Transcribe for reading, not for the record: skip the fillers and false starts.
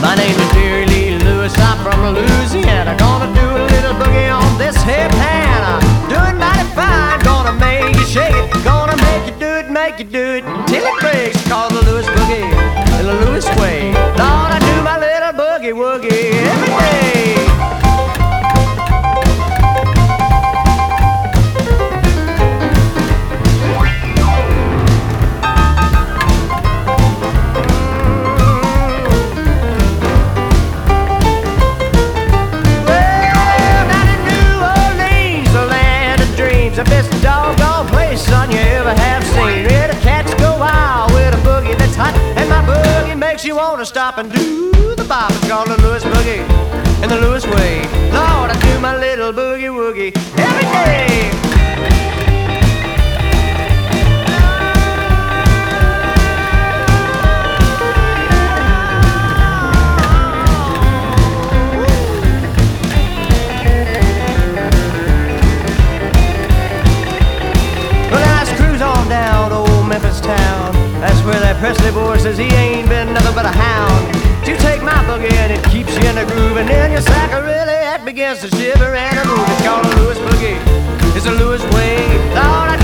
My name is Jerry Lee Lewis, I'm from Louisiana. Gonna do a little boogie on this hip hand. Doing mighty fine, gonna make you shake it. Gonna make you do it till it breaks. Call the Lewis Boogie in the Lewis way. Lord, I do my little boogie woogie every day. The best doggone place, son, you ever have seen. Where the cats go wild with a boogie that's hot, and my boogie makes you wanna stop and do the bop. It's called the Lewis Boogie in the Lewis way. Lord, I do my little boogie woogie every day. Memphis town, that's where that Presley boy says he ain't been nothing but a hound. You take my boogie and it keeps you in the groove, and then your sacker really begins to shiver and a move. It's called a Lewis Boogie, it's a Lewis way. Lord, I